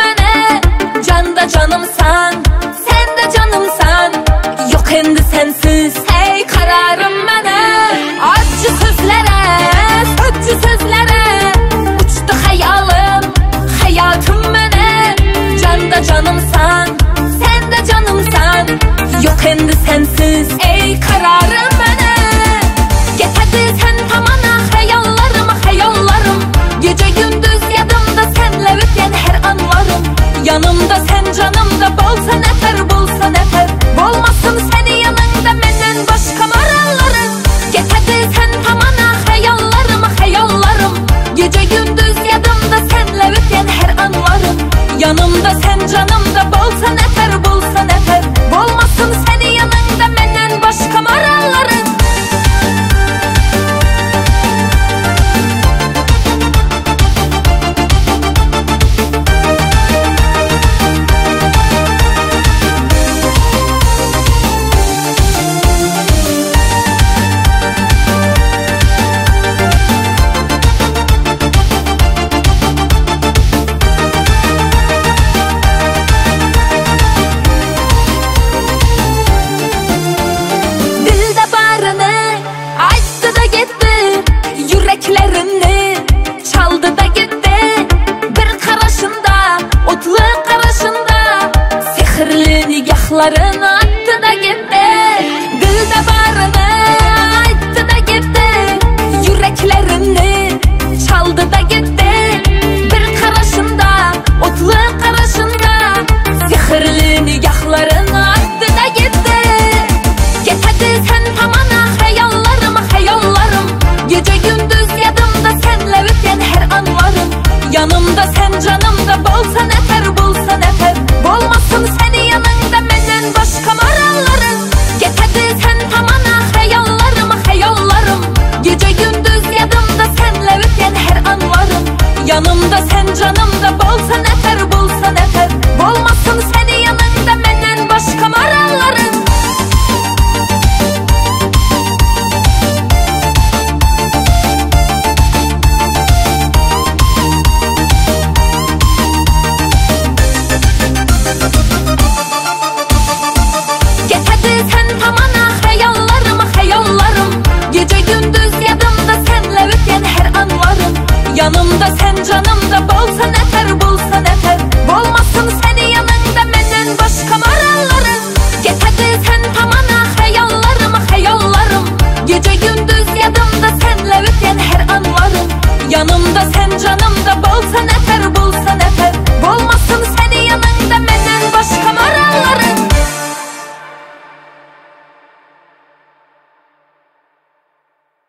mene. Canda canımsan, sen de canımsan. Yok endi sensiz, hey kararım mene. Acı sözlere, söz sözlere uçtu hayalım, hayatım mene. Canda canımsan, sen de canımsan. Yok endi sensiz, ey kararım mene. Getedi sen tamana hayallarım, hayallarım. Gece gündüz yadımda senle ötken her anlarım. Yanımda sen canımda bolsa nefer, bolsa nefer. Bolmasın seni yanında menden başka marallarım. Getedi sen tamana hayallarım, hayallarım. Gece gündüz yadımda senle ötken her anlarım. Yanımda sen canımda bolsa nefer, bolsa nefer. Bolmasın seni yanında menden başka marallarım. Yüreklerini çaldı da gitti. Bir karışında, otlu karışında. Sihirli nigahlarını attı da gitti. Dilde barını ayttı da gitti. Yüreklerini çaldı da gitti. Bir karışında, otlu karışında. Sihirli nigahlarını attı da gitti. Getedi sen tamana hayallarım, hayallarım. Gece gündüz yadımda senle ötken her anlarım. Yanımda sen canımda bolsa nefer.